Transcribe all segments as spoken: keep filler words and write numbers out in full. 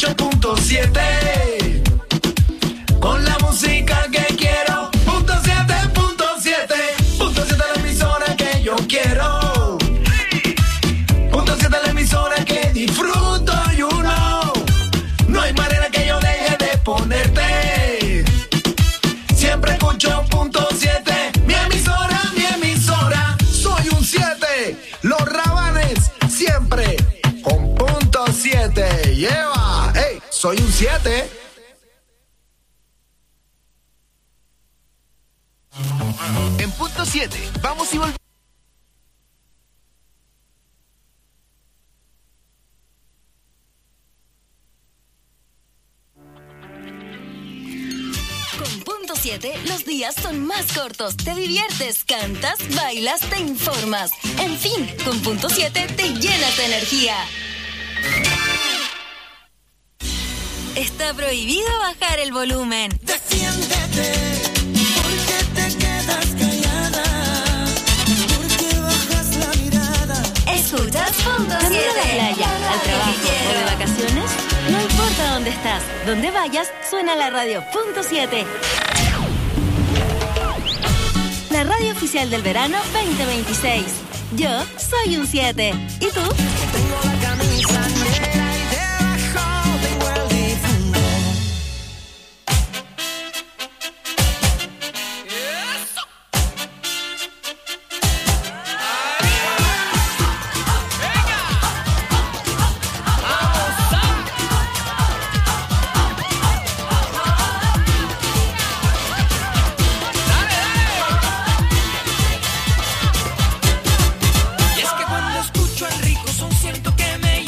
ocho punto siete. Con la música que quiero. Punto siete, punto siete. Punto siete la emisora que yo quiero. Punto siete la emisora que disfruto, you know. No hay manera que yo deje de ponerte. Siempre escucho punto siete. Mi emisora, mi emisora. Soy un siete. Los Rabanes siempre con punto siete. Lleva. Hey, soy un siete. En punto siete, vamos y volvemos. Con punto siete, los días son más cortos. Te diviertes, cantas, bailas, te informas. En fin, con punto siete te llenas de energía. Está prohibido bajar el volumen. Defiéndete, porque te quedas callada, porque bajas la mirada. Escuchas punto siete. ¿A la playa, al trabajo o de vacaciones? No importa dónde estás, donde vayas, suena la radio punto siete. La radio oficial del verano veinte veintiséis. Yo soy un siete. ¿Y tú? Tengo la camisa negra y debajo tengo el difunto. Y es que cuando escucho al rico son siento que me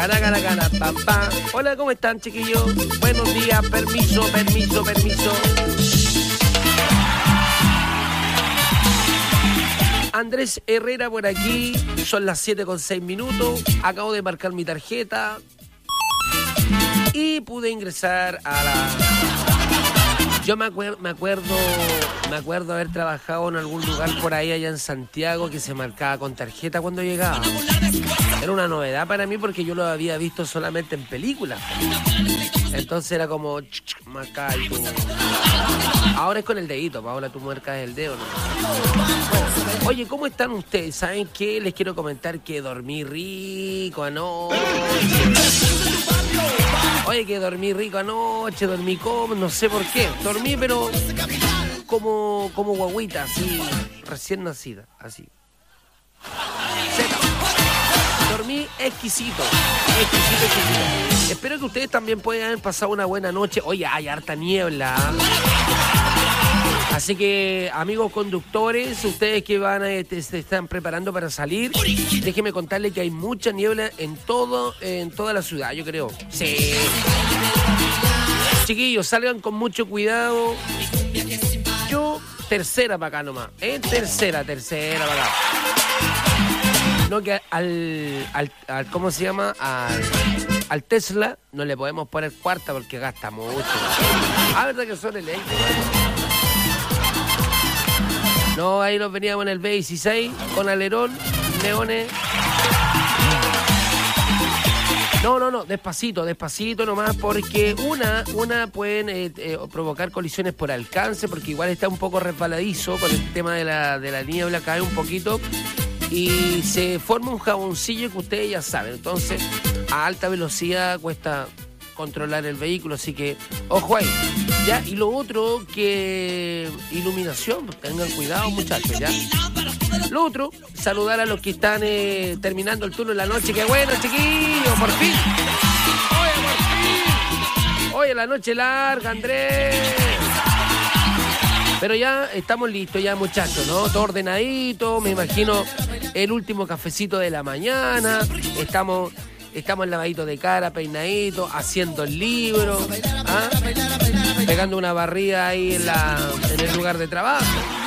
Paracaracana, papá. Hola, ¿cómo están, chiquillos? Buenos días, permiso, permiso, permiso. Andrés Herrera por aquí, son las siete con seis minutos, acabo de marcar mi tarjeta y pude ingresar a la... Yo me, acuer... me acuerdo me acuerdo haber trabajado en algún lugar por ahí allá en Santiago que se marcaba con tarjeta cuando llegaba. Era una novedad para mí porque yo lo había visto solamente en películas. Entonces era como... marcar y tú... Ahora es con el dedito, Paola, tú marcas el dedo, ¿no? Oye, ¿cómo están ustedes? ¿Saben qué? Les quiero comentar que dormí rico anoche. Oye, que dormí rico anoche, dormí como, no sé por qué. Dormí, pero como, como guaguita, así, recién nacida, así. Dormí exquisito, exquisito, exquisito. Espero que ustedes también puedan haber pasado una buena noche. Oye, hay harta niebla. Así que, amigos conductores, ustedes que van a, este, se están preparando para salir, déjenme contarles que hay mucha niebla en todo, en toda la ciudad, yo creo. Sí. Chiquillos, salgan con mucho cuidado. Yo, tercera para acá nomás. ¿Eh? Tercera, tercera para acá. No, que al, al, al ¿cómo se llama? Al, al Tesla no le podemos poner cuarta porque gasta mucho. Ah, ¿verdad que son eléctricos? No, ahí nos veníamos en el B dieciséis con alerón, leones. No, no, no, despacito, despacito nomás, porque una, una pueden eh, eh, provocar colisiones por alcance, porque igual está un poco resbaladizo con el tema de la, de la niebla, cae un poquito, y se forma un jaboncillo que ustedes ya saben. Entonces, a alta velocidad cuesta controlar el vehículo, así que ojo ahí, ¿ya? Y lo otro, que iluminación, tengan cuidado, muchachos, ¿ya? Lo otro, saludar a los que están eh, terminando el turno en la noche. ¡Qué bueno, chiquillos! ¡Por fin! ¡Oye, por fin! ¡Oye, la noche larga, Andrés! Pero ya estamos listos, ya, muchachos, ¿no? Todo ordenadito, me imagino el último cafecito de la mañana. Estamos... Estamos lavaditos de cara, peinaditos, haciendo el libro, ¿ah? Pegando una barrida ahí en, la, en el lugar de trabajo.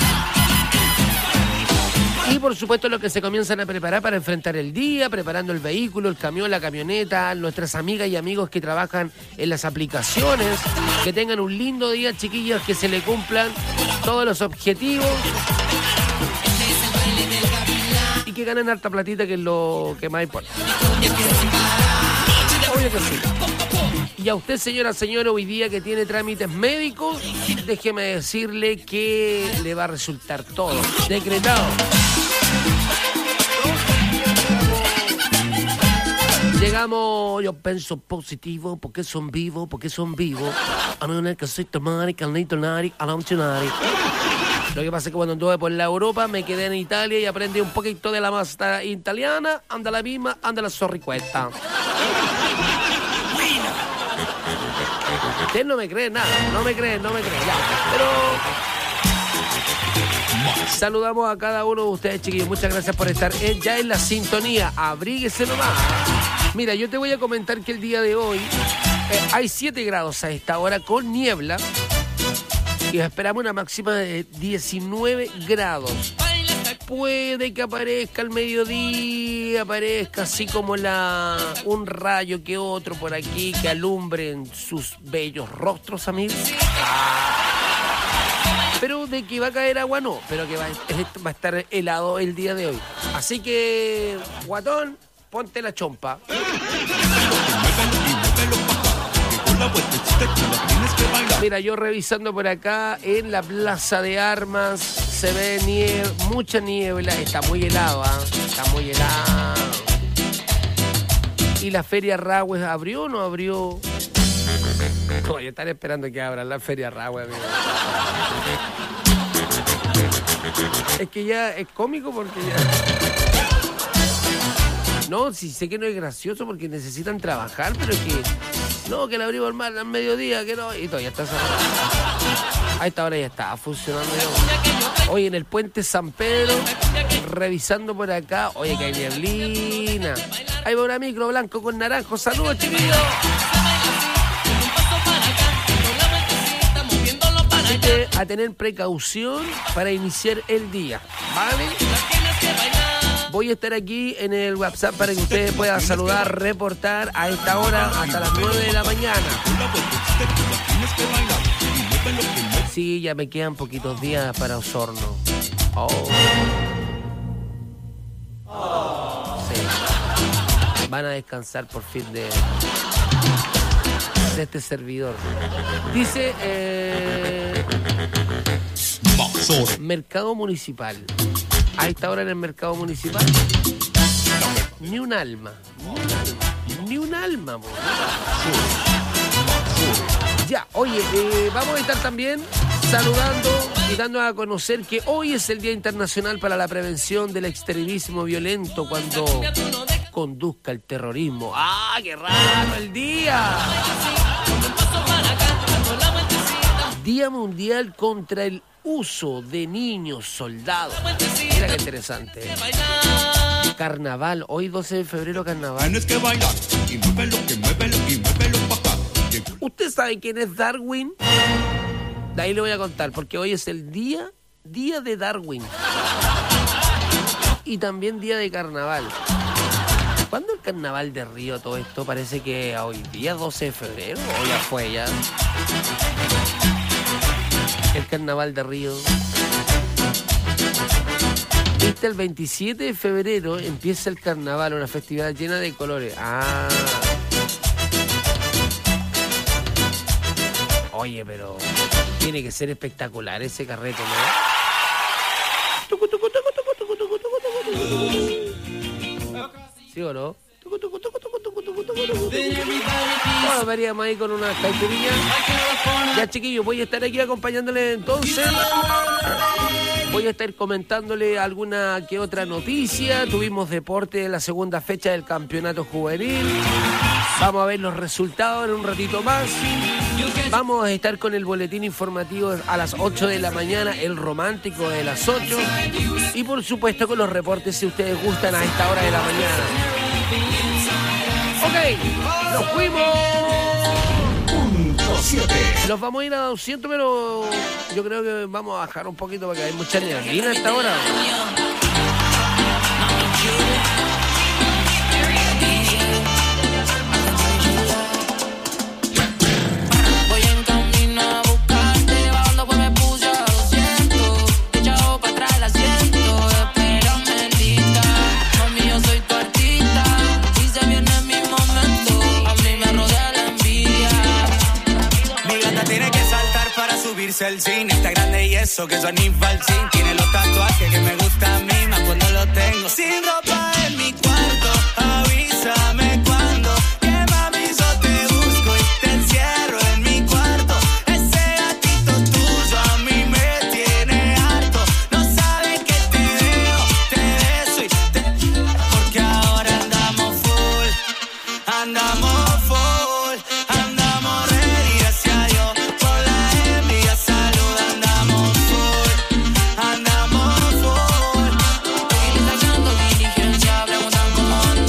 Y por supuesto los que se comienzan a preparar para enfrentar el día, preparando el vehículo, el camión, la camioneta, nuestras amigas y amigos que trabajan en las aplicaciones, que tengan un lindo día, chiquillas, que se le cumplan todos los objetivos. Y que ganen harta platita, que es lo que más importa. Obvio que sí. Y a usted, señora, señora, hoy día que tiene trámites médicos, déjeme decirle que le va a resultar todo. Decretado. Llegamos, yo pienso positivo, porque son vivos, porque son vivos. A no tener que soy tomari, calnito nari, a la uncionari. Lo que pasa es que cuando anduve por la Europa me quedé en Italia y aprendí un poquito de la masa italiana. Anda la misma, anda la sorricueta. Usted no me cree nada, no me cree, no me cree. Ya, pero saludamos a cada uno de ustedes, chiquillos. Muchas gracias por estar en, ya en la sintonía. Abríguese nomás. Mira, yo te voy a comentar que el día de hoy eh, hay siete grados a esta hora con niebla. Y esperamos una máxima de diecinueve grados. Puede que aparezca al mediodía, aparezca así como la un rayo que otro por aquí que alumbre en sus bellos rostros, amigos. Pero de que va a caer agua no, pero que va, va a estar helado el día de hoy. Así que, guatón, ponte la chompa. Mira, yo revisando por acá en la Plaza de Armas, se ve niebla, mucha niebla, está muy helado, ¿eh? Está muy helado. ¿Y la Feria Rahue abrió o no abrió? Oye, están esperando que abran la Feria Rahue, amigo. Es que ya es cómico porque ya... No, sí sé que no es gracioso porque necesitan trabajar, pero es que... No, que la abrimos al mar al mediodía, que no... Y todavía está cerrado. A esta hora ya está funcionando ya. Hoy en el puente San Pedro, revisando por acá... Oye, que hay nieblina. Ahí va una micro blanco con naranjo. Saludos, chiquillos. Así que a tener precaución para iniciar el día, ¿vale? Voy a estar aquí en el WhatsApp para que ustedes puedan saludar, reportar a esta hora hasta las nueve de la mañana. Sí, ya me quedan poquitos días para Osorno. Oh. Sí. Van a descansar por fin de, de este servidor. Dice eh, Mercado Municipal. A esta hora en el mercado municipal, ni un alma, ni un alma, amor. Ya, oye, eh, vamos a estar también saludando y dando a conocer que hoy es el Día Internacional para la Prevención del Extremismo Violento cuando conduzca el terrorismo. ¡Ah, qué raro el día! Día Mundial contra el uso de niños soldados. Mira qué interesante. Carnaval, hoy doce de febrero, carnaval. Tienes que bailar y muévelo, que muévelo, y muévelo pa' acá. ¿Usted sabe quién es Darwin? De ahí le voy a contar, porque hoy es el día, día de Darwin. Y también día de carnaval. ¿Cuándo el carnaval de Río, todo esto? Parece que hoy día, doce de febrero, o ya fue ya. El carnaval de Río. Este el veintisiete de febrero empieza el carnaval, una festividad llena de colores. Ah. Oye, pero tiene que ser espectacular ese carrete, ¿no? ¿Sí o no? Bueno, veríamos ahí con una caipirinha. Ya, chiquillos, voy a estar aquí acompañándole entonces. Voy a estar comentándole alguna que otra noticia. Tuvimos deporte de la segunda fecha del campeonato juvenil. Vamos a ver los resultados en un ratito más. Vamos a estar con el boletín informativo a las ocho de la mañana, el romántico de las ocho. Y por supuesto con los reportes si ustedes gustan a esta hora de la mañana. Ok, nos fuimos. Punto siete. Los vamos a ir a doscientos, pero yo creo que vamos a bajar un poquito porque hay mucha neblina a esta hora. El cine está grande y eso que eso ni falsín. Tiene los tatuajes que me gustan a mí, más cuando lo tengo sin ropa en mi cuarto. Avísame cuando, que mami yo te busco y te encierro en mi cuarto. Ese gatito tuyo a mí me tiene harto. No sabes que te veo, te beso y te... Porque ahora andamos full, andamos full, andamos ready, gracias a Dios. Andamos full.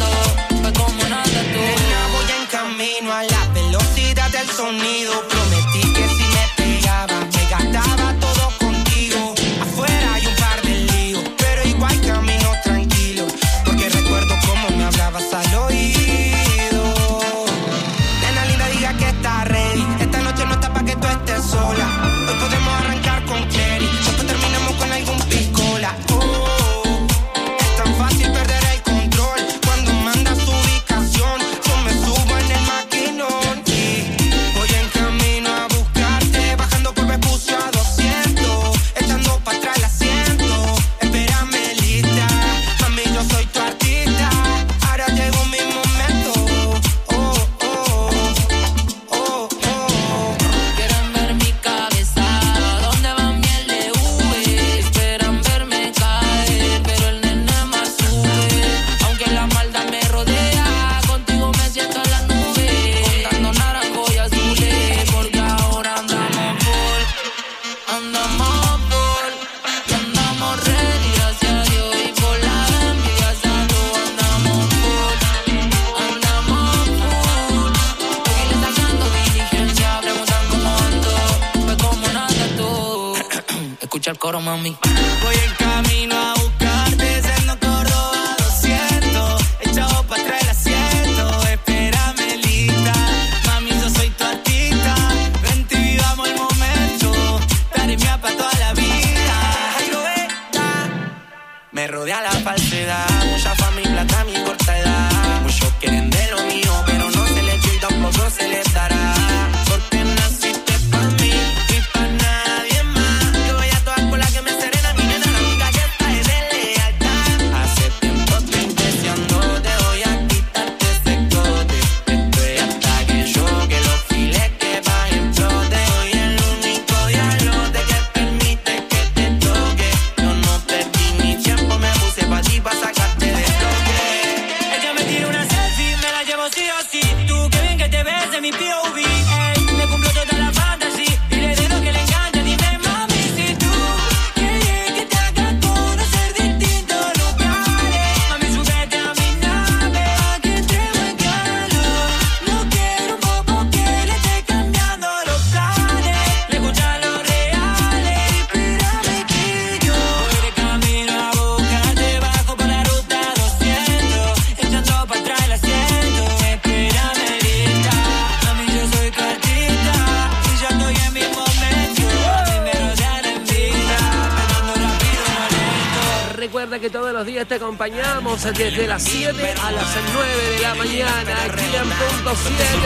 escucha el coro, mami. Voy en camino a buscarte, siendo Córdoba doscientos. Echado pa' atrás el asiento, espérame lista. Mami, yo soy tu artista. Vente y vivamos el momento. Daré mía pa' toda la vida. Ay, lo está. Me rodea la falsedad. Mucha fama y plata, mi corta edad. Muchos quieren de lo mío, pero no se les dio y tampoco se les dará. Porque naciste pa' mí y pa' nadie más. Yo voy a todas con la que me serena, mi nena, la única que está es de lealtad. Hace tiempo estoy deseando, te voy a quitarte ese cote. Estoy hasta que choque los files que bajen flote. Soy el único diablo de que permite que te toque. Yo no perdí mi tiempo, me puse pa' ti pa' sacarte de bloque. Ella me tira una selfie, me la llevo sí o sí. Tú qué bien que te ves de mi P O V. Ey, me cumplo toda la fantasía y le digo que le encanta. Dime mami si tú quieres que te haga conocer distintos lugares. Mami súbete a mi nave pa' que entremos en calor. No quiero un bobo que le esté cambiando los planes. Le escucha los reales y espérame que yo voy de camino a buscarte. Bajo por la ruta doscientos, echando pa' atrás el asiento. Espérame lista, mami yo soy tu artista y ya estoy en mi momento. Primero ya la envidia, pegando rápido no lento. Recuerda que todos los días te acompañamos desde las siete a las nueve de la mañana aquí en Punto siete.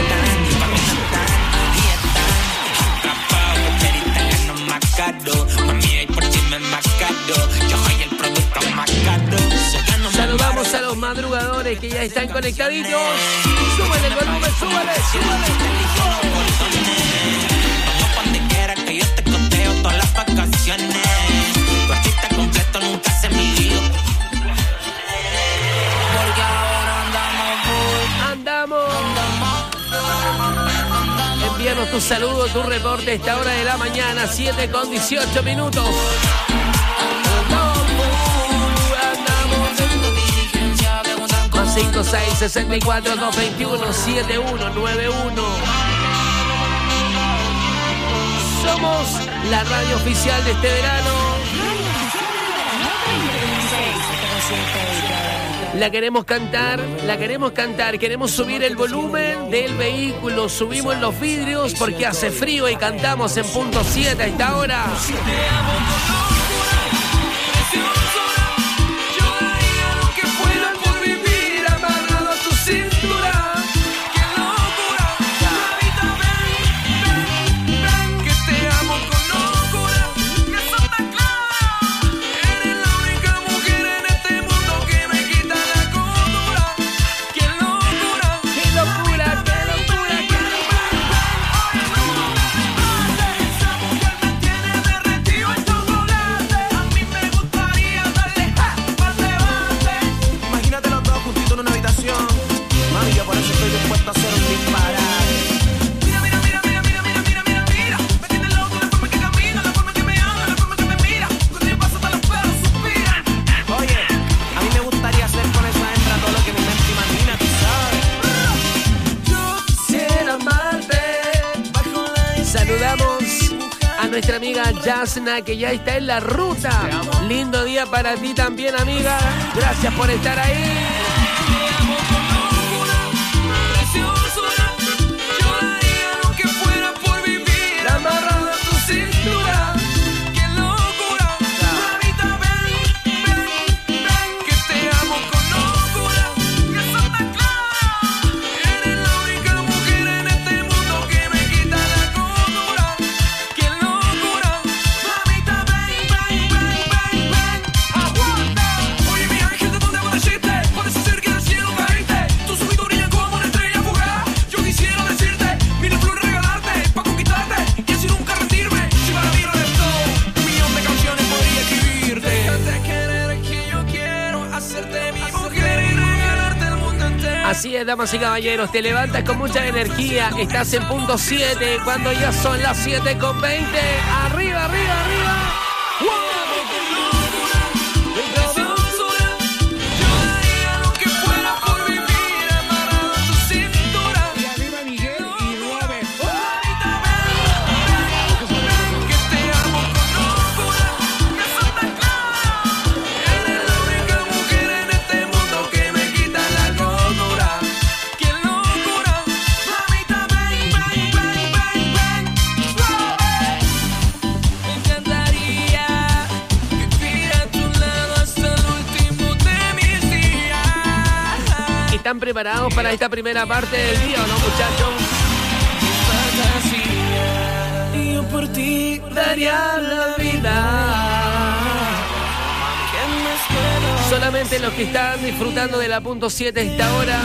Atrapado, que el italiano más caro. Mami, y por ti me más caro. Yo soy el producto más caro. Sé que no me Saludamos paro. a los madrugadores que ya están conectaditos. Súbele el volumen, súbele, súbele. Vamos pa' donde quieras que yo te costeo todas las vacaciones. Tu artista completo nunca se midió. Porque ahora andamos full. Andamos. Envíanos tu saludo, tu reporte a esta hora de la mañana, siete con dieciocho minutos. Andamos. Más cinco seis sesenta y cuatro dos veintiuno setenta y uno noventa y uno. Somos la radio oficial de este verano. La queremos cantar, la queremos cantar, queremos subir el volumen del vehículo, subimos los vidrios porque hace frío y cantamos en Punto siete a esta hora. Nuestra amiga Yasna, que ya está en la ruta. Lindo día para ti también, amiga. Gracias por estar ahí. Así es, damas y caballeros, te levantas con mucha energía, estás en Punto siete, cuando ya son las siete con veinte. ¡Arriba, arriba, arriba! ¡Wow! ¿Están preparados para esta primera parte del día o no, muchachos? Y yo por ti daría la vida. Solamente los que están disfrutando de la punto siete a esta hora.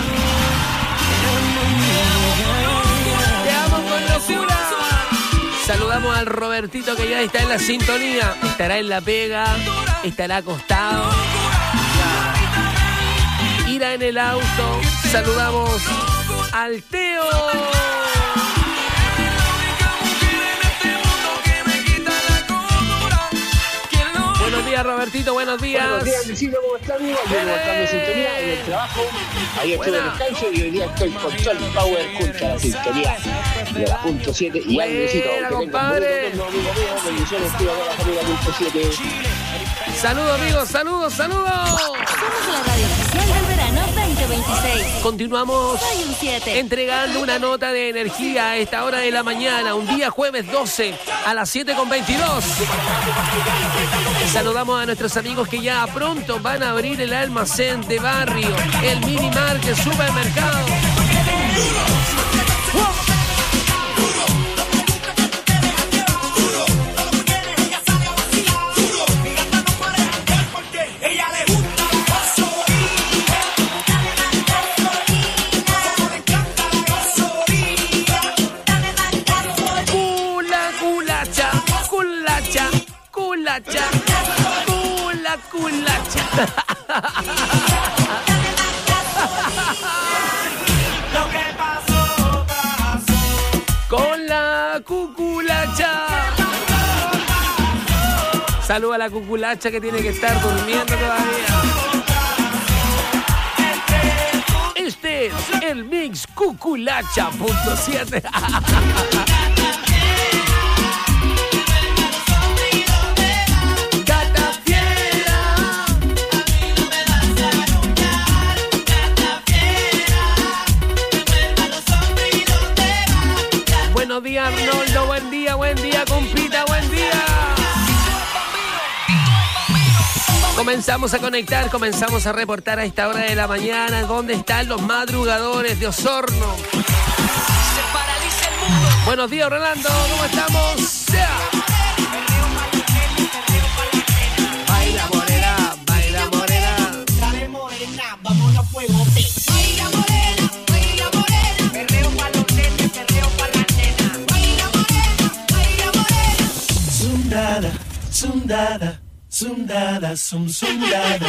Te amo con locura. Saludamos al Robertito que ya está en la sintonía. Estará en la pega, estará acostado, irá en el auto. Saludamos al Teo. Buenos días, Robertito, buenos días. Buenos días, Luisito, ¿cómo estás, amigo? Yo Bien. buscando sintonía en el trabajo. Ayer estuve en descanso y hoy día estoy con todo el power junto a la sintonía de la punto siete. Y Buena, al Luisito, que tenga un compadre. buen retorno, amigo mío. Bendiciones, tío, a la familia punto siete. Saludos, amigos, saludos, saludos. Somos la radio oficial del verano veinte veintiséis. Continuamos Soy un siete. entregando una nota de energía a esta hora de la mañana, un día jueves doce a las siete con veintidós. Saludamos a nuestros amigos que ya pronto van a abrir el almacén de barrio, el mini market, supermercado. Cula, culacha, culacha, culacha, cula, culacha. Lo que pasó, pasó. Con la cuculacha. Saluda a la cuculacha que tiene que estar durmiendo todavía. Este es el Mix Cuculacha punto siete. Gata fiera. Buenos días, Arnoldo. Buen día, buen día, compita, buen día. Comenzamos a conectar, comenzamos a reportar a esta hora de la mañana dónde están los madrugadores de Osorno. Buenos días, Rolando, ¿cómo estamos? ¡Sea! Baila morena, baila morena. Dale morena, vámonos a fuego. Baila morena, baila morena. Perreo pa' los nenes, perreo pa' las nenas. Baila morena, baila morena. Sundada, sundada, sundada, sum, sundada.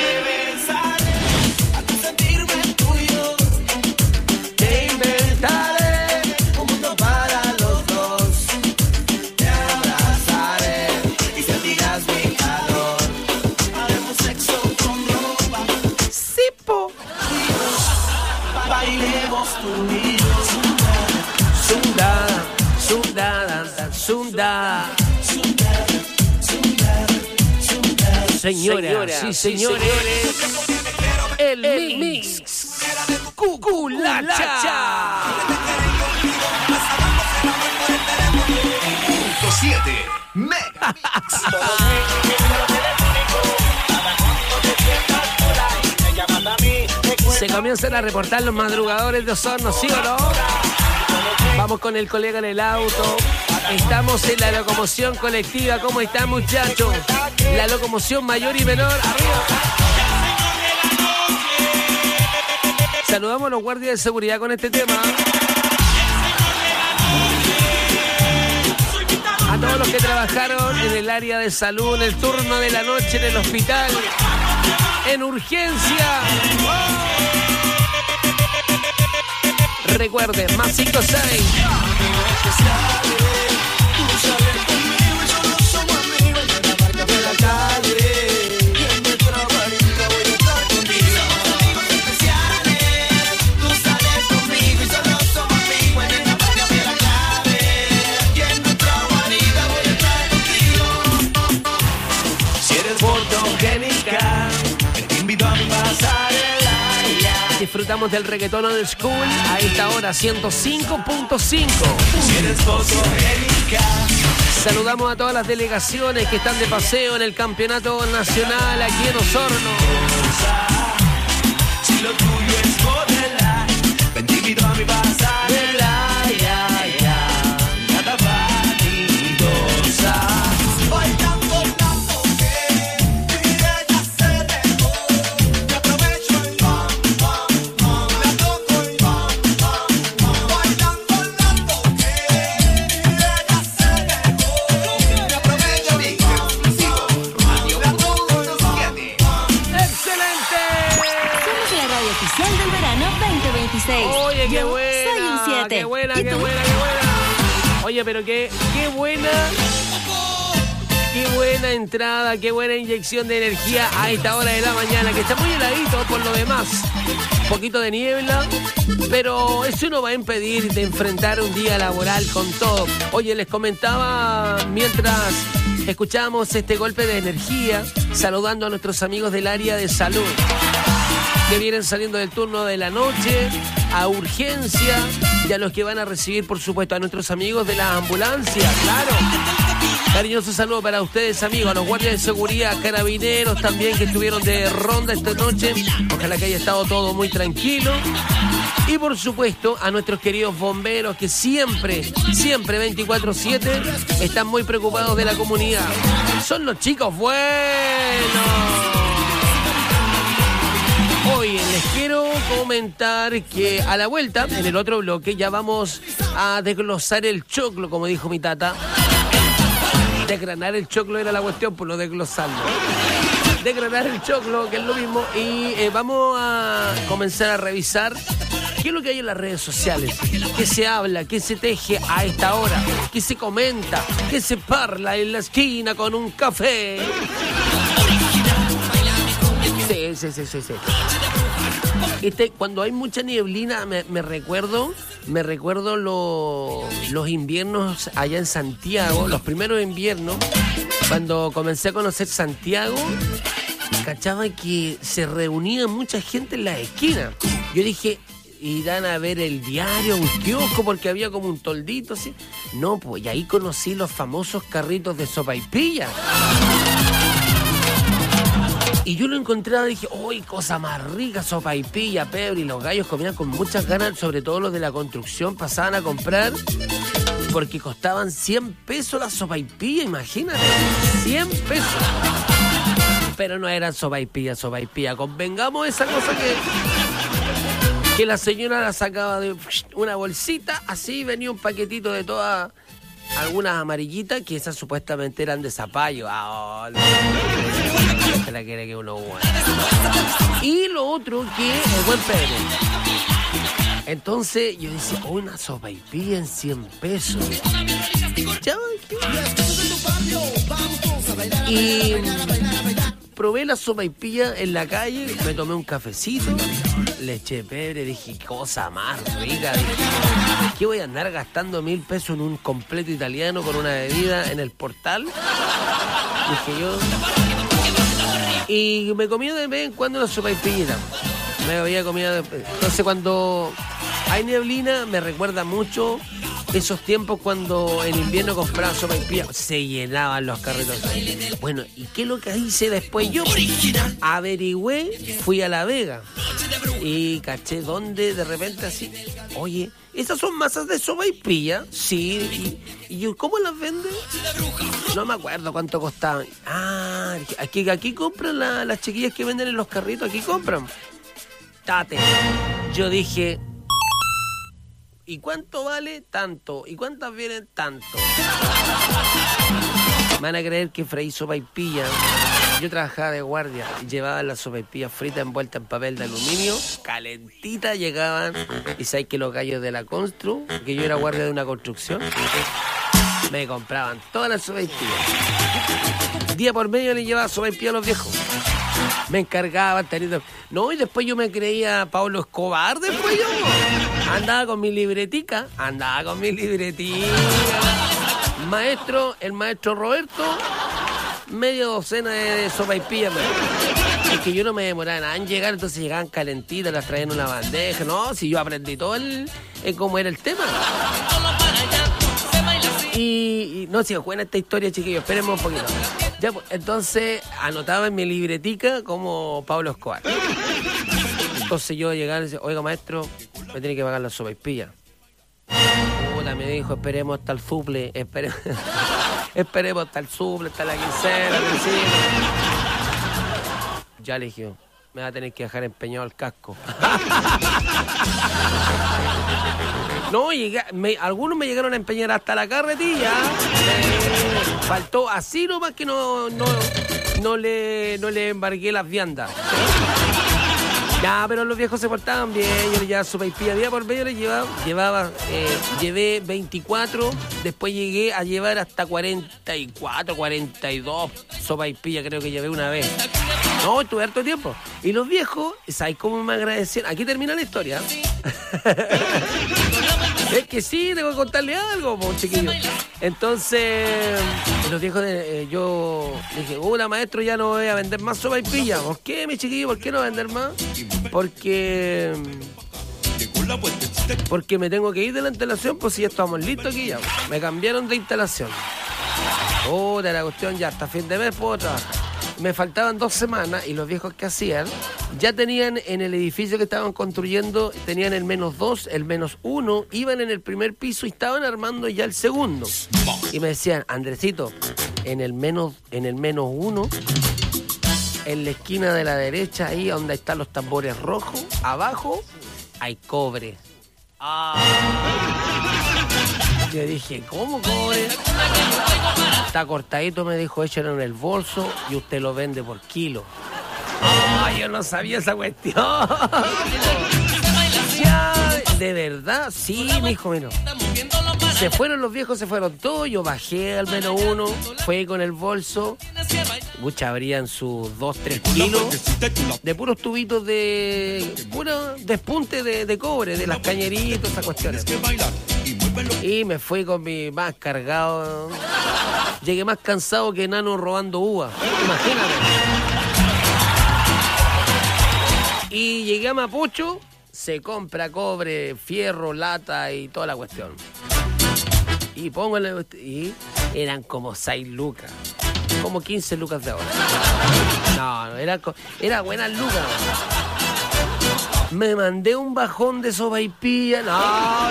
A tu sentirme tuyo, Te inventaré un mundo para los dos. Te abrazaré y sentirás mi calor. Haremos sexo con ropa, Sipo. bailemos tú y yo. Sundada, sundada, sundada. Señoras, sí, señores, el, Mix Cuculacha. Punto siete Mega Se comienzan a reportar los madrugadores de Osorno, ¿sí o no? Vamos con el colega en el auto. Estamos en la locomoción colectiva. ¿Cómo están, muchachos? La locomoción mayor y menor. Arriba. Saludamos a los guardias de seguridad con este tema. A todos los que trabajaron en el área de salud, en el turno de la noche, en el hospital, en urgencia. Recuerden, más cinco seis. Disfrutamos del reggaetón old school a esta hora, ciento cinco punto cinco. Saludamos a todas las delegaciones que están de paseo en el campeonato nacional aquí en Osorno. Si lo tuyo es modelar, ven te invito a mi pasarela, ya, ya, cada fatigosa. Bailando la mujer y ella se dejó. Te aprovecho y bam, bam, bam, la toco y bam, bam, bam. Bailando la mujer y ella se dejó. Te aprovecho y bam, Radio punto siete. ¡Excelente! Somos la radio oficial del verano veinte veintiséis. Oye, qué Yo buena. soy un siete. Qué buena, ¿Y qué tú? buena, qué buena. Oye, pero qué, qué buena. Qué buena entrada, qué buena inyección de energía a esta hora de la mañana, que está muy heladito por lo demás. Un poquito de niebla, pero eso no va a impedir de enfrentar un día laboral con todo. Oye, les comentaba mientras escuchábamos este golpe de energía, saludando a nuestros amigos del área de salud, que vienen saliendo del turno de la noche a urgencia, y a los que van a recibir, por supuesto, a nuestros amigos de la ambulancia, claro. Cariñoso saludo para ustedes, amigos, a los guardias de seguridad, carabineros también que estuvieron de ronda esta noche. Ojalá que haya estado todo muy tranquilo. Y por supuesto, a nuestros queridos bomberos que siempre, siempre veinticuatro siete están muy preocupados de la comunidad. Son los chicos buenos. Hoy les quiero comentar que a la vuelta, en el otro bloque, ya vamos a desglosar el choclo, como dijo mi tata. Desgranar el choclo era la cuestión, por no desglosarlo. Desgranar el choclo, que es lo mismo. Y eh, vamos a comenzar a revisar qué es lo que hay en las redes sociales. Qué se habla, qué se teje a esta hora, qué se comenta, qué se parla en la esquina con un café. Sí, sí, sí, sí, sí. Este, cuando hay mucha nieblina, me, me recuerdo, me recuerdo lo, los inviernos allá en Santiago, los primeros inviernos, cuando comencé a conocer Santiago, cachaba que se reunía mucha gente en las esquinas. Yo dije, irán a ver el diario, un kiosco, porque había como un toldito así. No, pues, y ahí conocí los famosos carritos de sopaipilla. Y yo lo encontraba y dije, ¡uy, cosa más rica! Sopaipilla, pebre, y los gallos comían con muchas ganas, sobre todo los de la construcción, pasaban a comprar porque costaban cien pesos la sopaipilla, imagínate, cien pesos. Pero no eran sopaipilla, sopaipilla. Convengamos esa cosa que, que la señora la sacaba de una bolsita, así venía un paquetito de todas, algunas amarillitas, que esas supuestamente eran de zapallo. Ah, oh, no. Se la quiere que uno bueno. Y lo otro que el buen pebre. Entonces yo decía, oh, una sopaipilla en cien pesos. ¿Ya? Y probé la sopaipilla en la calle, me tomé un cafecito, le eché pebre, dije, qué cosa más rica. Dije, ¿qué voy a andar gastando mil pesos en un completo italiano con una bebida en el portal? Dije yo. Y me comía de vez en cuando una sopaipilla. Me había comido después. Entonces cuando hay neblina me recuerda mucho esos tiempos cuando en invierno compraba sopaipilla. Se llenaban los carritos. Bueno, ¿y qué es lo que hice después yo? Averigüé, fui a La Vega y caché dónde de repente así, oye, ¿esas son masas de sopaipilla? Sí. ¿Y, y yo cómo las venden? No me acuerdo cuánto costaban. Ah, aquí, aquí compran la, las chiquillas que venden en los carritos, aquí compran. Tate. Yo dije, ¿y cuánto vale? Tanto. ¿Y cuántas vienen? Tanto. Van a creer que freí sopaipilla. Yo trabajaba de guardia, llevaba las sopaipillas fritas envueltas en papel de aluminio, calentitas llegaban, y sabes que los gallos de la Constru, que yo era guardia de una construcción, me compraban todas las sopaipillas. Día por medio le llevaba sopaipillas a los viejos. Me encargaba, teniendo... No, y después yo me creía Pablo Escobar, después yo andaba con mi libretica, andaba con mi libretica. Maestro, el maestro Roberto, media docena de, de sopaipillas. Es que yo no me demoraba nada en llegar, entonces llegaban calentitas, las traían en una bandeja. No, si yo aprendí todo el, el cómo era el tema. Y, y no, si os cuenta esta historia, chiquillos, espérenme un poquito. Ya, pues, entonces anotaba en mi libretica como Pablo Escobar. Entonces yo llegaba y decía, oiga maestro, me tiene que pagar la sopaipilla. Puta, me dijo, esperemos hasta el suple, esperemos, esperemos hasta el suple, hasta la quincena, ya le dije, me va a tener que dejar empeñado el casco. No, llegué, me, algunos me llegaron a empeñar hasta la carretilla. Eh, faltó así nomás que no, no, no, le, no le embargué las viandas. Ya, pero los viejos se portaban bien. Yo le llevaba sopaipilla día por medio, le llevaba, llevaba eh, llevé veinticuatro, después llegué a llevar hasta cuarenta y cuatro, cuarenta y dos sopaipillas, creo que llevé una vez. No, estuve harto tiempo. Y los viejos, ¿sabes cómo me agradecían? Aquí termina la historia. Es que sí, tengo que contarle algo, po, chiquillo. Entonces, los viejos, de, eh, yo dije, hola maestro, ya no voy a vender más sopaipillas. ¿Por qué, mi chiquillo? ¿Por qué no vender más? Porque... Porque me tengo que ir de la instalación, pues si ya estamos listos aquí ya. Me cambiaron de instalación. Oh, de la cuestión ya, hasta fin de mes puedo trabajar. Me faltaban dos semanas y los viejos que hacían ya tenían en el edificio que estaban construyendo, tenían el menos dos, el menos uno, iban en el primer piso y estaban armando ya el segundo. Y me decían, Andresito, en el menos, en el menos uno, en la esquina de la derecha, ahí donde están los tambores rojos, abajo hay cobre. Ah. Yo dije, ¿cómo cobre? Está cortadito, me dijo, échalo en el bolso y usted lo vende por kilo. ¡Ay, oh, yo no sabía esa cuestión! Ya, ¿de verdad? Sí, mi hijo, mira. Se fueron los viejos, se fueron todos, yo bajé al menos uno, fui con el bolso. Muchas abrían sus dos, tres kilos de puros tubitos de... puro despunte de, de cobre, de las cañeritas, esas cuestiones. Y me fui con mi más cargado. Llegué más cansado que enano robando uva. Imagínate. Y llegué a Mapocho, se compra cobre, fierro, lata y toda la cuestión. Y pongo el... y eran como seis lucas. Como quince lucas de ahora. No, no, era, era buenas lucas. Me mandé un bajón de sopaipilla. No,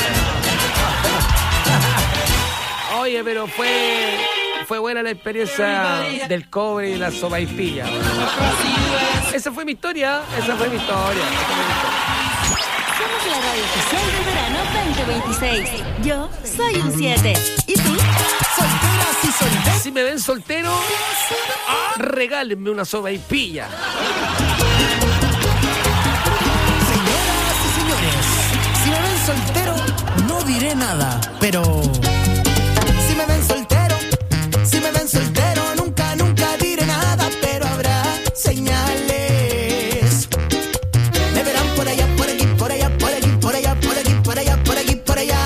oye, pero fue fue buena la experiencia del cobre y la sopaipilla. Esa fue mi historia, esa fue mi historia. Somos la radio oficial del verano veinte veintiséis. Yo soy un siete. ¿Y tú? Solteras y solteros. Si me ven soltero, regálenme una sopaipilla. Señoras y señores, si me ven soltero, no diré nada, pero... Si me ven soltero, si me ven soltero, nunca, nunca diré nada, pero habrá señales. Me verán por allá, por aquí, por allá, por aquí, por allá, por aquí, por allá, por aquí, por allá.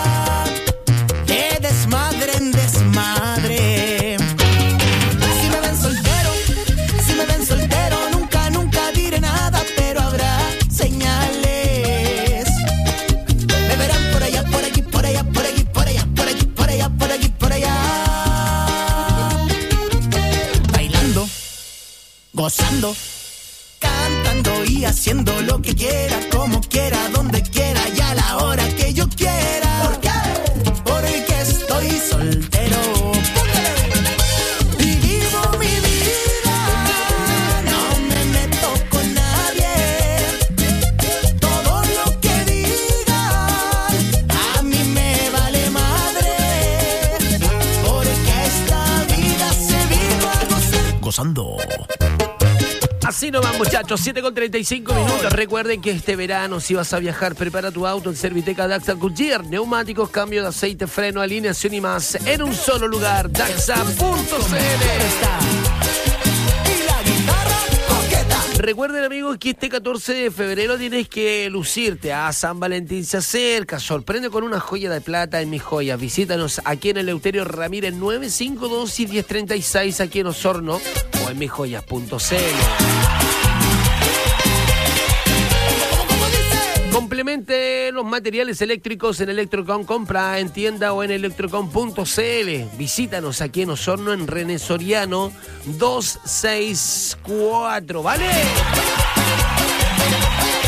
De desmadre en desmadre. Si me ven soltero, si me ven soltero, nunca, nunca diré nada, pero habrá señales. Me verán por allá, por aquí, por allá, por aquí, por allá, por aquí, por allá, por aquí, por allá. Bailando, gozando, cantando y haciendo lo que quiera, como quiera, donde quiera y a la hora que yo quiera. ¿Por qué? Porque estoy soltero. Y vivo mi vida, no me meto con nadie. Todo lo que digan a mí me vale madre, porque esta vida se vino a gozar. Gozando. Así nomás, muchachos, siete con treinta y cinco minutos. Recuerden que este verano, si vas a viajar, prepara tu auto en Serviteca Daxa Goodyear. Neumáticos, cambio de aceite, freno, alineación y más en un solo lugar. Daxa punto c l. Y la guitarra coqueta. Recuerden, amigos, que este catorce de febrero tienes que lucirte. A San Valentín se acerca. Sorprende con una joya de plata en Mis Joyas. Visítanos aquí en el Eleuterio Ramírez nueve cinco dos y diez treinta y seis aquí en Osorno o en mis joyas punto c l. Complemente los materiales eléctricos en Electrocom. Compra en tienda o en electrocom punto c l. Visítanos aquí en Osorno, en René Soriano doscientos sesenta y cuatro, ¿vale?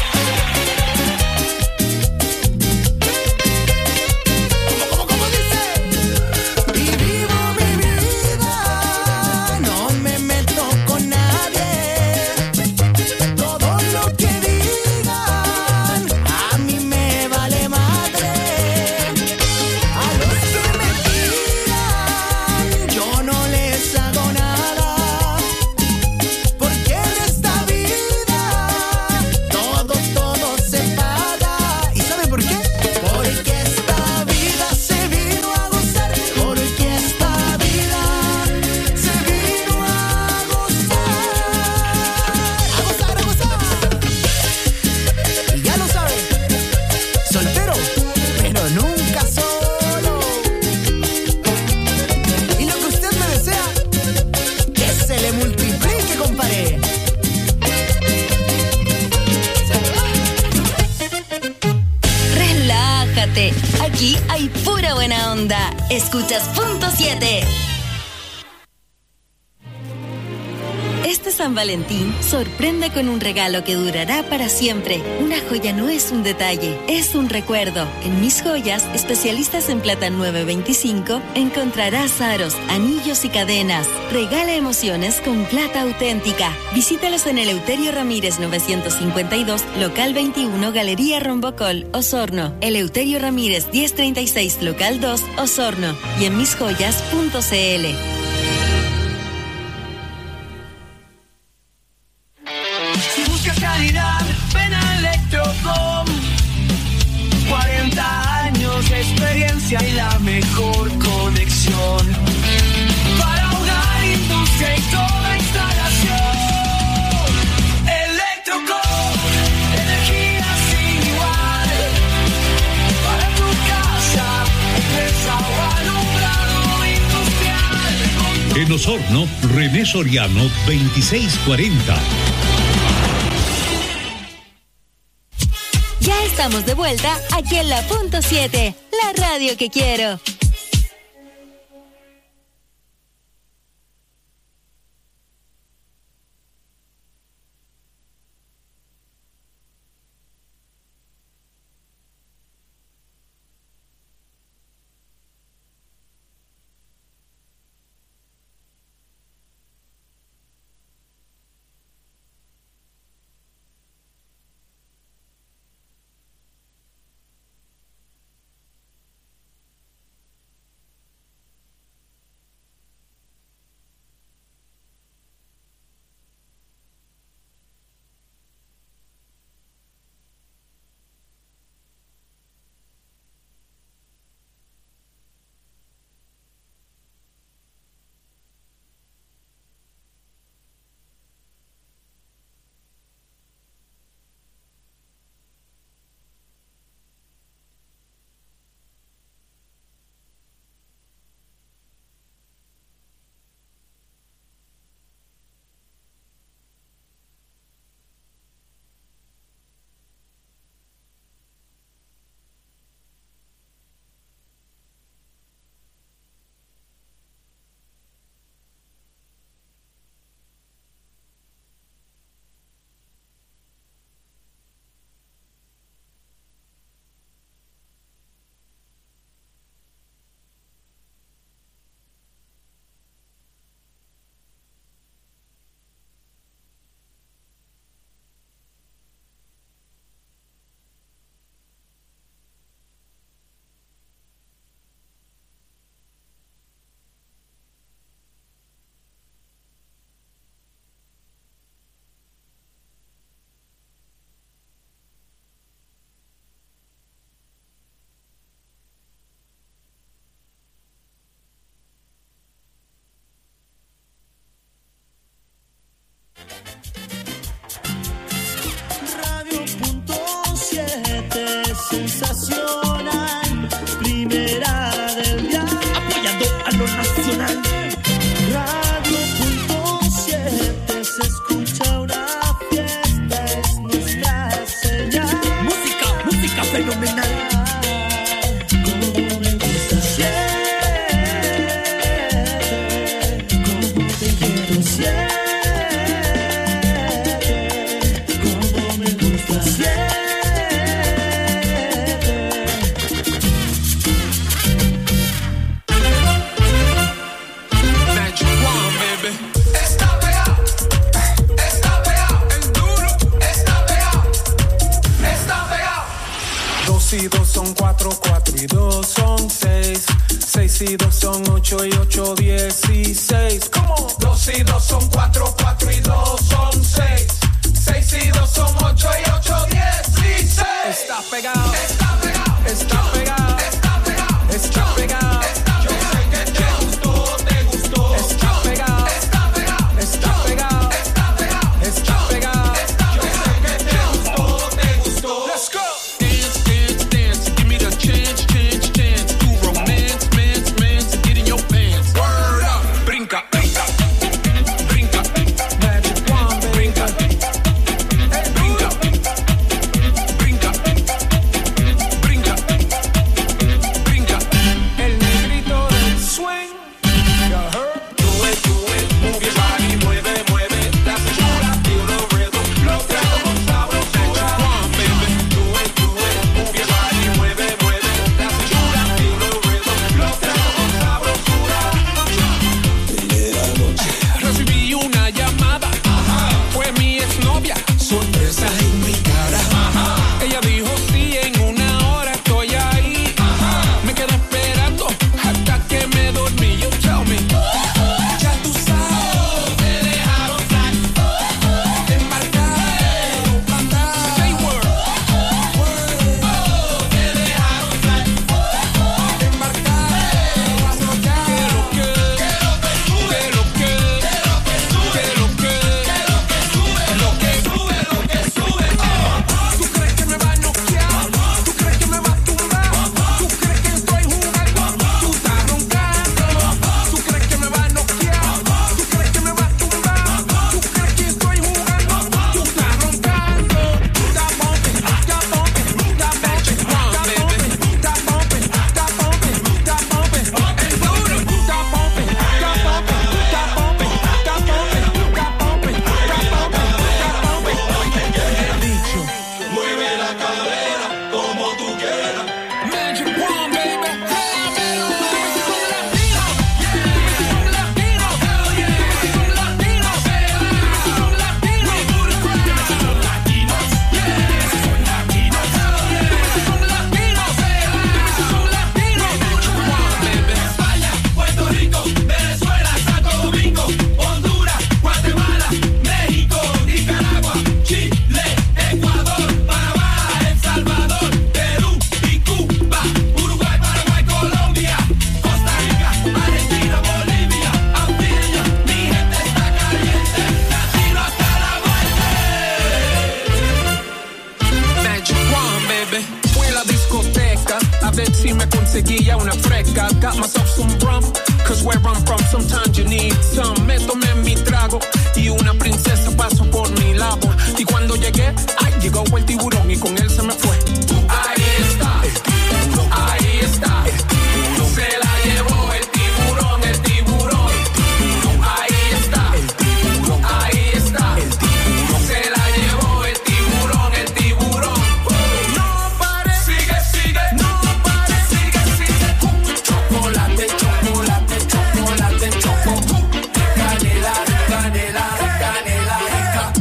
Aquí hay pura buena onda. Escuchas Punto siete. Este San Valentín, sorprende con un regalo que durará para siempre. Una joya no es un detalle, es un recuerdo. En Mis Joyas, especialistas en plata nueve veinticinco, encontrarás aros, anillos y cadenas. Regala emociones con plata auténtica. Visítalos en Eleuterio Ramírez novecientos cincuenta y dos, local veintiuno, Galería Rombocol, Osorno. Eleuterio Ramírez diez treinta y seis, local dos, Osorno. Y en mis joyas punto c l. Calidad, ven a Electrocom. cuarenta años de experiencia y la mejor conexión para hogar, industria y toda instalación. Electrocom, energía sin igual para tu casa, empresa o alumbrado industrial. En Osorno, René Soriano veintiséis cuarenta. Ya estamos de vuelta aquí en la Punto siete, la radio que quiero. Sensacional, primera del día, apoyando a lo nacional. Radio punto siete, se escucha una fiesta, es nuestra señal. Música, música fenomenal. Como me gusta siete, como te quiero siete, como me gusta siete. Y dos son cuatro, cuatro y dos son seis. Seis y dos son ocho y ocho, dieciséis. ¿Cómo? Dos y dos son cuatro, cuatro y dos son seis. Seis y dos son ocho y ocho, dieciséis. Está pegado, está pegado, está pegado, está pegado, está pegado. Yo sé que te gustó, te gustó. Está pegado, está pegado, está pegado, está pegado, está pegado. Yo sé que te gustó, te gustó. Let's go. Brinca, brinca, brinca, seguilla, una fresca. Got myself some rum, cause where I'm from, sometimes you need some. Me tomé mi trago y una princesa pasó por mi lado. Y cuando llegué, ay, llegó el tiburón y con él se me fue. Ahí está, ahí está, se la llevó el tiburón, el tiburón. Ahí está, ahí está, se la llevó el tiburón, el tiburón. No pare, sigue, sigue, no pare, sigue, sigue. Chocolate, chocolate, chocolate, choco. Canela, canela, canela rica.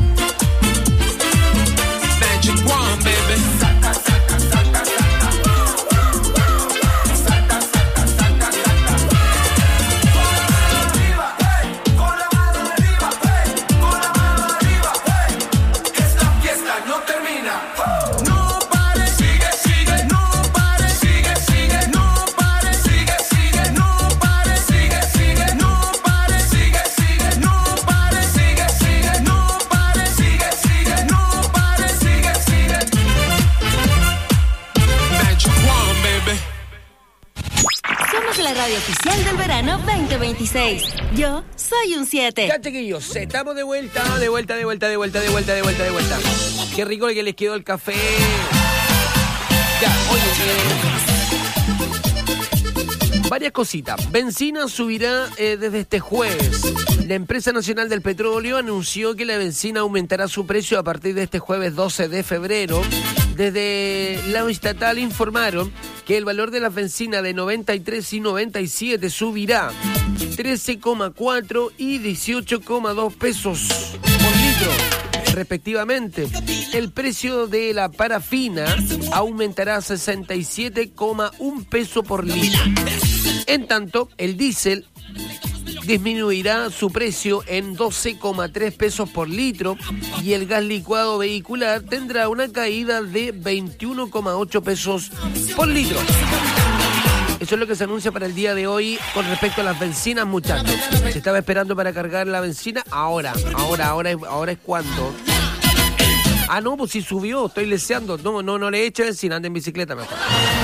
Magic One, baby. Saca, saca, saca, saca. Saca, saca, saca, saca. Con la mano arriba, hey, con la mano arriba, hey, con la mano arriba, hey. Esta fiesta no termina. No pare, sigue, sigue, no pare, sigue, sigue, no pare, sigue, sigue, no pare, sigue, sigue, no pare, sigue, sigue, no pare, sigue, sigue, no pare, sigue, sigue, no pare, sigue, sigue. Magic One, baby. Somos la radio oficial del verano veinte veintiséis. Yo soy un siete. Ya, chiquillos, estamos de vuelta, de vuelta, de vuelta, de vuelta, de vuelta, de vuelta, de vuelta. Qué rico que les quedó el café. Ya, oye, eh, varias cositas. Benzina subirá eh, desde este jueves. La empresa nacional del petróleo anunció que la benzina aumentará su precio a partir de este jueves doce de febrero. Desde el lado estatal informaron que el valor de la benzina de noventa y tres y noventa y siete subirá trece coma cuatro y dieciocho coma dos pesos por litro, respectivamente. El precio de la parafina aumentará a sesenta y siete coma uno peso por litro. En tanto, el diésel disminuirá su precio en doce coma tres pesos por litro y el gas licuado vehicular tendrá una caída de veintiuno coma ocho pesos por litro. Eso es lo que se anuncia para el día de hoy con respecto a las bencinas, muchachos. Se estaba esperando para cargar la benzina. Ahora, ahora, ahora, es- ahora es cuando. Ah, no, pues si subió, estoy leseando. No, no, no le eche benzina, ande en bicicleta mejor.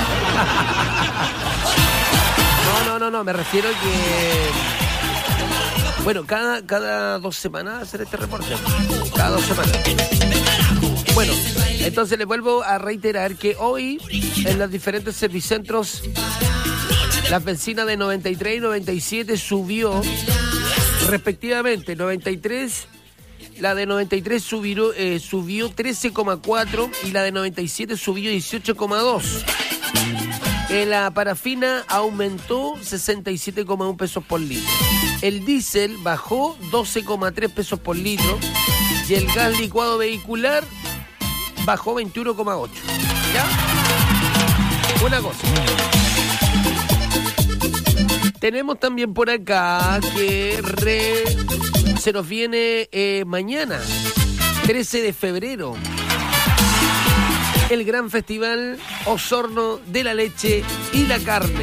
No, no, no, no, me refiero que... Bueno, cada, cada dos semanas hacer este reporte. Cada dos semanas. Bueno, entonces les vuelvo a reiterar que hoy en los diferentes servicentros las bencinas de noventa y tres y noventa y siete subió respectivamente. noventa y tres, la de noventa y tres subió, eh, subió trece coma cuatro y la de noventa y siete subió dieciocho coma dos. Eh, la parafina aumentó sesenta y siete coma uno pesos por litro. El diésel bajó doce coma tres pesos por litro y el gas licuado vehicular bajó veintiuno coma ocho. ¿Ya? Una cosa. Tenemos también por acá que re... se nos viene eh, mañana, trece de febrero, el gran festival Osorno de la leche y la carne.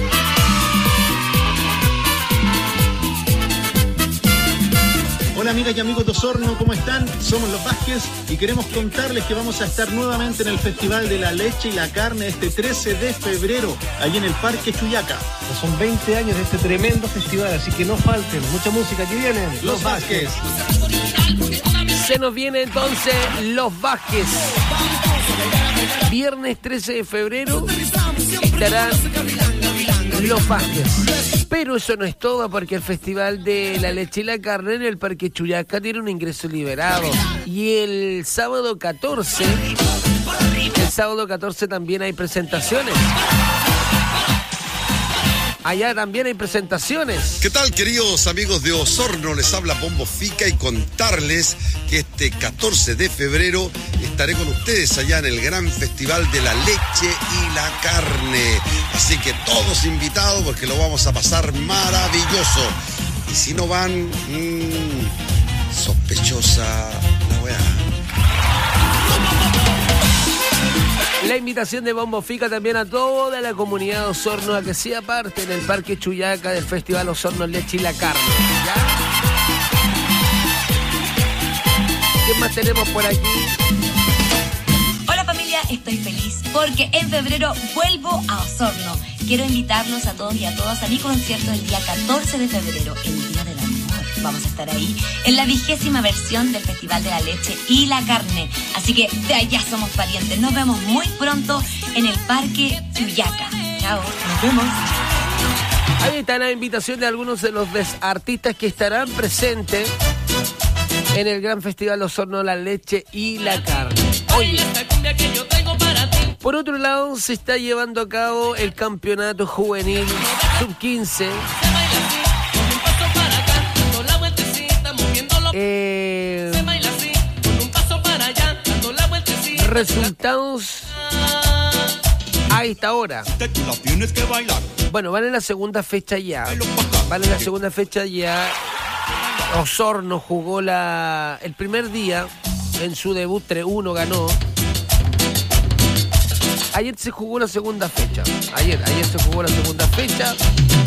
Hola amigas y amigos de Osorno, ¿cómo están? Somos los Vázquez y queremos contarles que vamos a estar nuevamente en el Festival de la Leche y la Carne este trece de febrero, allí en el Parque Chuyaca. Son veinte años de este tremendo festival, así que no falten. Mucha música, que vienen Los Vázquez. Se nos viene entonces Los Vázquez. Viernes trece de febrero estarán Los Vázquez. Pero eso no es todo, porque el Festival de la Leche y la Carne en el Parque Chuyaca tiene un ingreso liberado. Y el sábado catorce, el sábado catorce también hay presentaciones. Allá también hay presentaciones. ¿Qué tal, queridos amigos de Osorno? Les habla Bombo Fica y contarles que este catorce de febrero estaré con ustedes allá en el gran Festival de la Leche y la Carne. Así que todos invitados porque lo vamos a pasar maravilloso. Y si no van, mmm, sospechosa la weá. La invitación de Bombo Fica también a toda la comunidad de Osorno a que sea parte en el Parque Chuyaca del Festival Osorno Leche y la Carne. ¿Ya? ¿Qué más tenemos por aquí? Hola familia, estoy feliz porque en febrero vuelvo a Osorno quiero invitarlos a todos y a todas a mi concierto el día catorce de febrero, el Día del Amor. Vamos a estar ahí en la vigésima versión del Festival de la Leche y la Carne. Así que de allá somos parientes. Nos vemos muy pronto en el Parque Chuyaca. Chao, nos vemos. Ahí está la invitación de algunos de los artistas que estarán presentes en el gran festival Osorno, la Leche y la Carne. Oye, por otro lado, se está llevando a cabo el campeonato juvenil sub quince. Eh, resultados a esta hora. Bueno, van en la segunda fecha ya. Van en la segunda fecha ya. Osorno jugó la el primer día en su debut, tres uno ganó. Ayer se jugó la segunda fecha. Ayer, ayer se jugó la segunda fecha.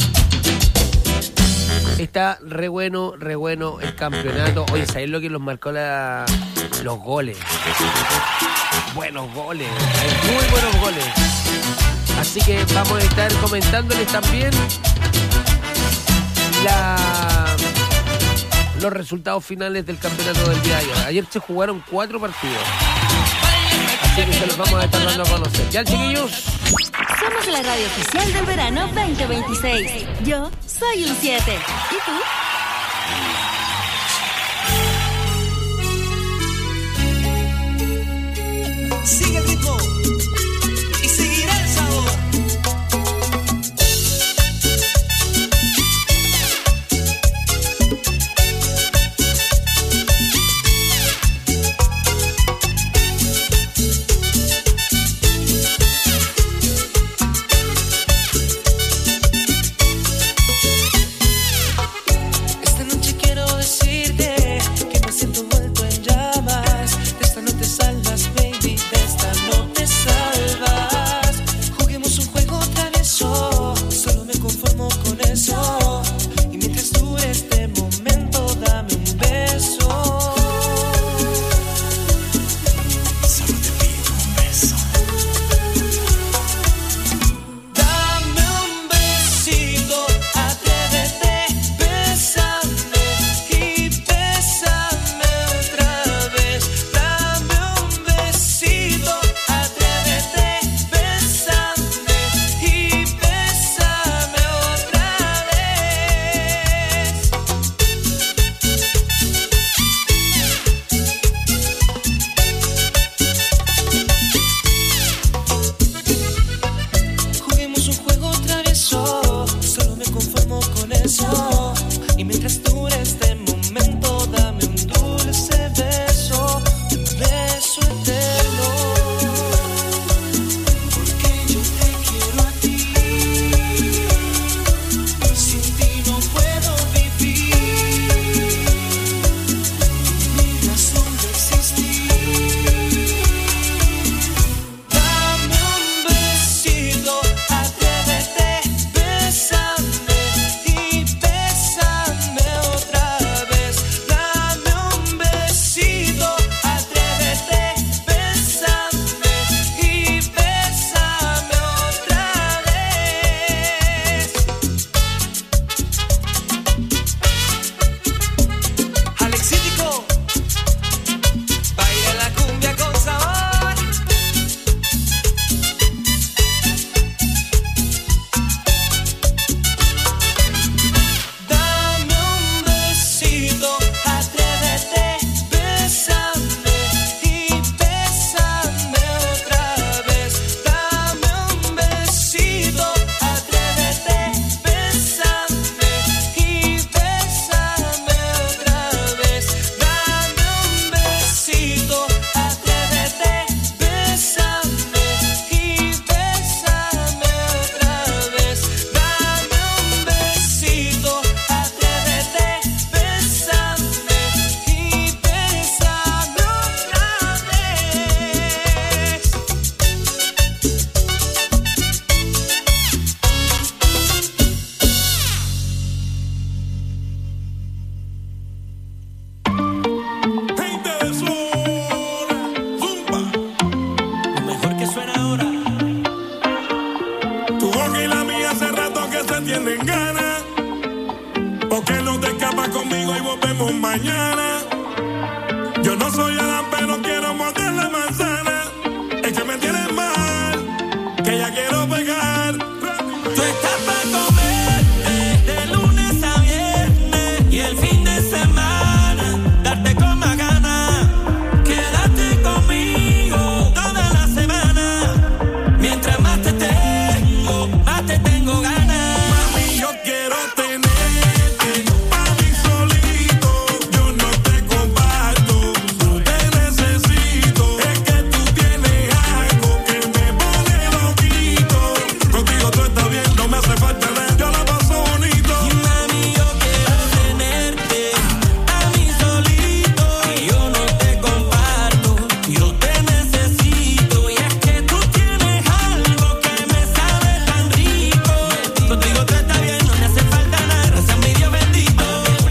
Está re bueno, re bueno el campeonato. Oye, ¿sabés lo que los marcó la, los goles? Buenos goles, muy buenos goles. Así que vamos a estar comentándoles también la, los resultados finales del campeonato del día de ayer. Ayer se jugaron cuatro partidos. Así que se los vamos a estar dando a conocer. ¿Ya, chiquillos? Somos la radio oficial del verano veinte veintiséis. Yo soy un siete. ¿Y tú? Sigue el ritmo y seguirá el sabor. mañana. Yo no soy Adán, pero quiero morder la manzana. Es que me tienes mal, que ya quiero pegar. Tú estás para comerte de lunes a viernes y el fin de semana darte con más ganas. Quédate conmigo toda la semana. Mientras más te tengo, más te tengo ganas. Mami, yo quiero tenerte pa' mí solito. Yo no te comparto, no te necesito. Es que tú tienes algo que me pone loquito. Contigo todo está bien, no me hace falta nada. Yo la paso bonito. Y mami, yo quiero tenerte a mí solito. Y yo no te comparto, yo te necesito. Y es que tú tienes algo que me sabe tan rico. Contigo todo está bien, no me hace falta nada. Gracias a mi Dios bendito.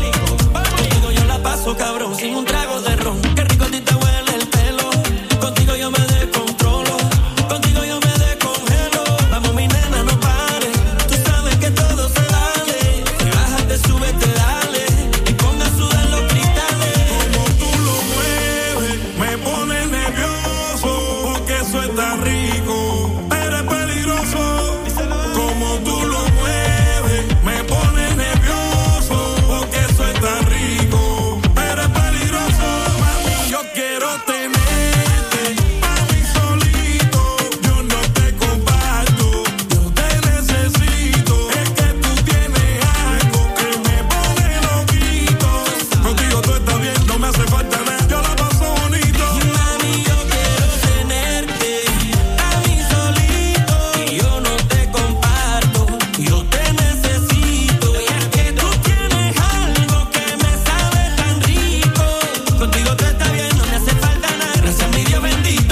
Contigo yo la paso cabrón, sin un trago de ron. Qué rico a ti te huele el pelo. Contigo yo me descontrolo. Contigo yo me descongelo. Vamos mi nena, no pares. Tú sabes que todo se vale. Si bajas, te subes, te dale. Y ponga a sudar los cristales. Como tú lo mueves, me pone nervioso. Porque eso está rico, pero es peligroso. Como tú lo mueves, me pone nervioso. Porque eso está rico, pero es peligroso. Mami, yo quiero tenerte pa' mí solito. Yo no te comparto, yo te necesito. Es que tú tienes algo que me pone loquito. Contigo todo está bien, no me hace falta nada. Yo la paso bonito. Y mami, yo quiero tenerte a mí solito. Y yo no te comparto, yo te necesito. Y es que tú tienes algo que me sabe tan rico. Contigo todo está bien, no me hace falta nada. Gracias a mi Dios bendito.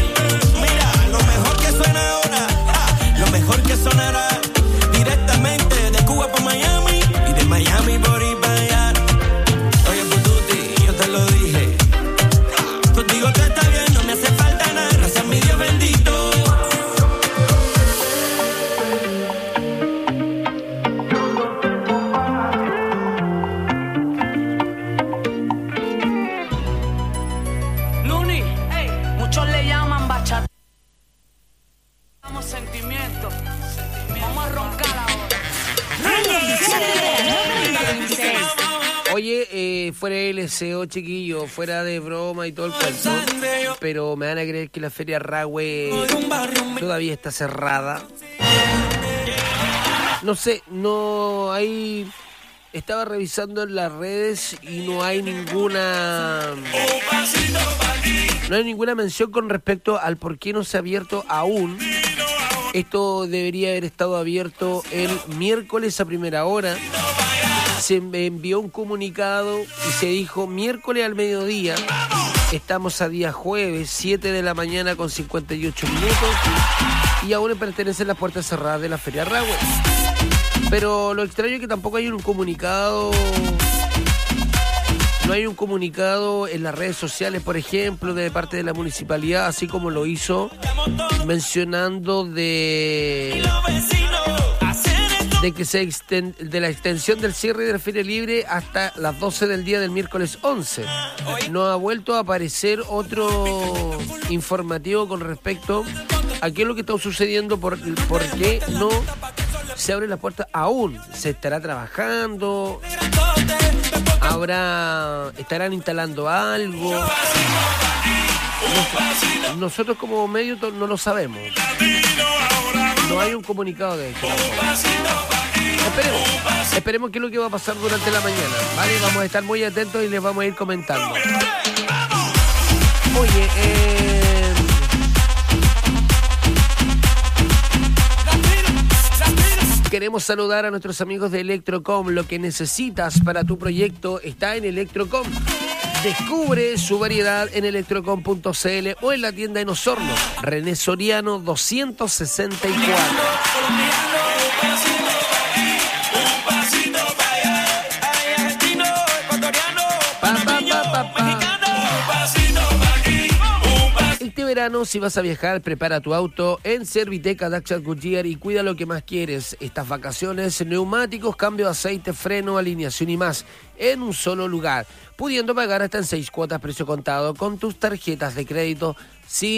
Mira, lo mejor que suena ahora, ah, lo mejor que sonará directamente de Cuba para Miami y de Miami por ir para allá. Oye, Pututi, yo te lo dije. Contigo todo está bien, no me hace falta nada. Gracias a mi Dios bendito. Luni, ey, muchos le llaman bachata. Damos sentimiento. Vamos a roncar ahora. Oye, eh, fuera de L C O, chiquillo, fuera de broma y todo el cuento, pero me van a creer que la Feria Rahue todavía está cerrada. No sé, no hay... Estaba revisando en las redes y no hay ninguna... No hay ninguna mención con respecto al por qué no se ha abierto aún. Esto debería haber estado abierto el miércoles a primera hora. Se envió un comunicado y se dijo miércoles al mediodía. Estamos a día jueves, siete de la mañana con cincuenta y ocho minutos. Y aún pertenecen las puertas cerradas de la Feria Rahue. Pero lo extraño es que tampoco hay un comunicado... No hay un comunicado en las redes sociales, por ejemplo, de parte de la municipalidad, así como lo hizo, mencionando de... de que se exten, de la extensión del cierre de la Feria Libre hasta las doce del día del miércoles once. No ha vuelto a aparecer otro informativo con respecto a qué es lo que está sucediendo, por, por qué no se abren las puertas aún. Se estará trabajando, habrá, estarán instalando algo. Nos, nosotros como medio no lo sabemos. No hay un comunicado de esto. Esperemos, esperemos qué es lo que va a pasar durante la mañana, ¿vale? Vamos a estar muy atentos y les vamos a ir comentando. Oye, eh... queremos saludar a nuestros amigos de Electrocom. Lo que necesitas para tu proyecto está en Electrocom. Descubre su variedad en electrocom punto c l o en la tienda en Osorno, René Soriano doscientos sesenta y cuatro. verano, si vas a viajar, prepara tu auto en Serviteca Dacia Goodyear y cuida lo que más quieres. Estas vacaciones, neumáticos, cambio de aceite, freno, alineación y más en un solo lugar, pudiendo pagar hasta en seis cuotas precio contado con tus tarjetas de crédito sin